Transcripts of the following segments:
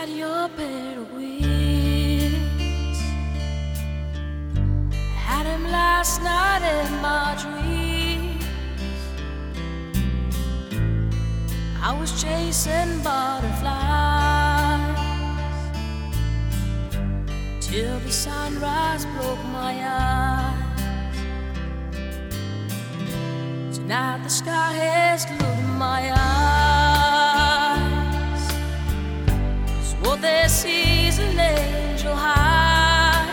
had your pair of wings. Had him last night in my dreams. I was chasing butterflies till the sunrise broke my eyes. Tonight the sky has glued my eyes. So what they see is an angel high.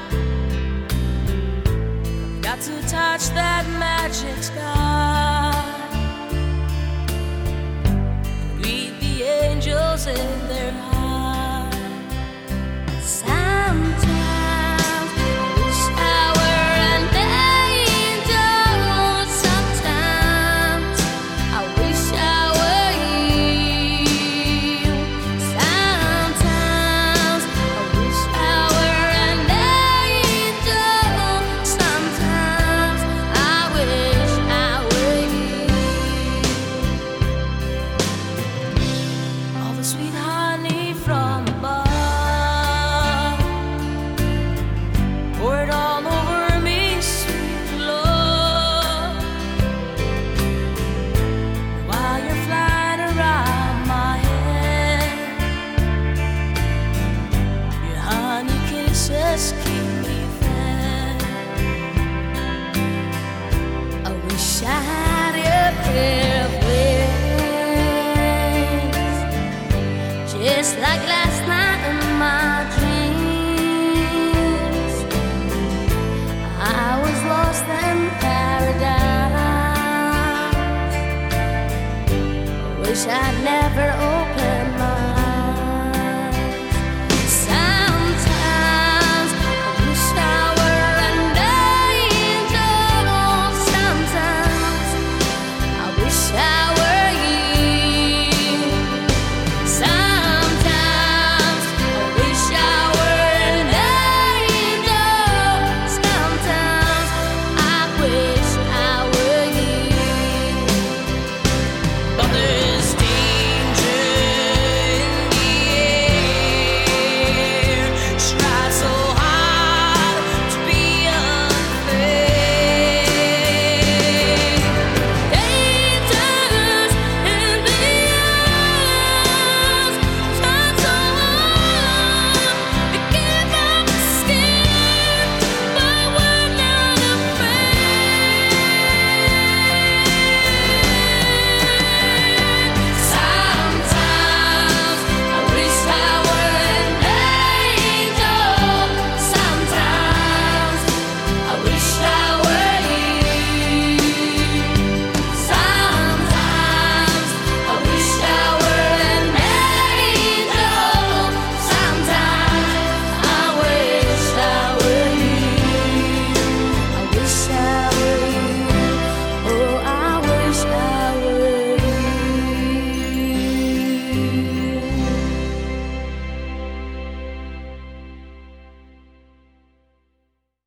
Got to touch that magic sky. Greet the angels in their eyes. Sometimes I wish I were an angel. Sometimes I wish I were you. Sometimes I wish I were an angel. Sometimes I wish I were you. All the sweet honey from above, pour it all over me, sweet love. While you're flying around my head, your honey kisses keep me fed. I wish I had a pair of wings, just like last night in my dreams. I was lost in paradise. I wish I'd never